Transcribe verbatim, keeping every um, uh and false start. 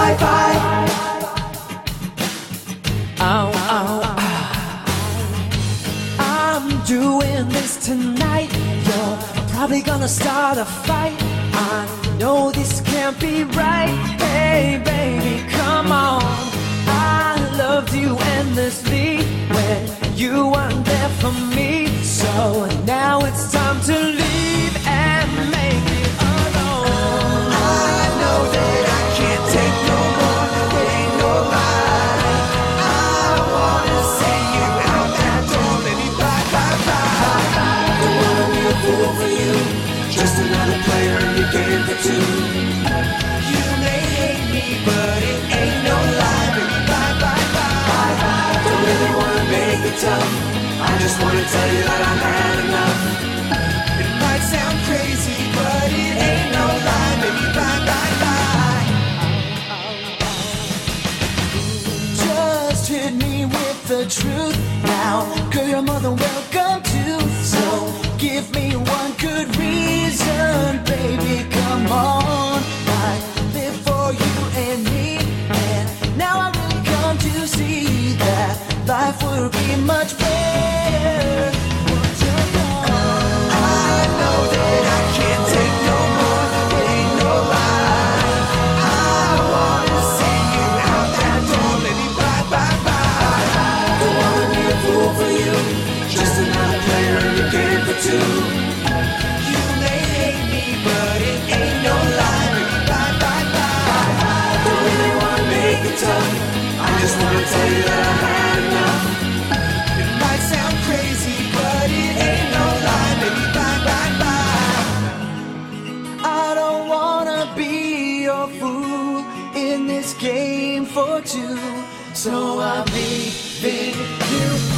bye bye. Oh, oh, oh. I'm doing this tonight. You're probably gonna start a fight. I know this can't be right. Hey baby, come on. I loved you endlessly when you weren't there for me. So now it's time to leave and make it alone. I know that I can't take no more, it ain't no lie. I wanna see you out that door, baby, bye, bye, bye. Don't wanna be a fool for you, just another player in your game for two. You may hate me, but it ain't no lie, baby, bye, bye, bye. Don't really wanna make it tough, I just wanna tell you that I've had enough. It might sound crazy, but it ain't no lie, baby, bye, bye, bye. Just hit me with the truth now. Girl, your mother welcome too. So give me one good reason, baby, come on. I live for you and me, and now I really come to see that life would be much better. Once you're gone. I know that I can't take no more, it ain't no lie. I wanna see you out that door, baby, bye, bye, bye. Don't wanna be a fool for you, just another player in your game for two. You may hate me, but it ain't no lie, baby, bye, bye, bye. Don't really wanna make it tough, I just wanna tell you that I've had enough. It might sound crazy, but it ain't no lie, baby, bye, bye, bye. I don't wanna be your fool in this game for two. So I'm leaving you